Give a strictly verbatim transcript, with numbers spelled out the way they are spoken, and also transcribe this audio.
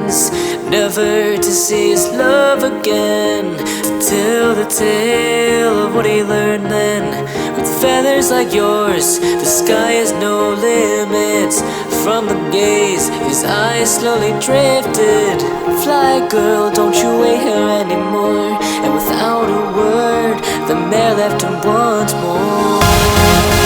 friends, never to see his love again. To tell the tale of what he learned then. With feathers like yours, the sky has no limits. From the gaze, his eyes slowly drifted. Fly girl, don't you wait here anymore. And without a word, the mare left him once more.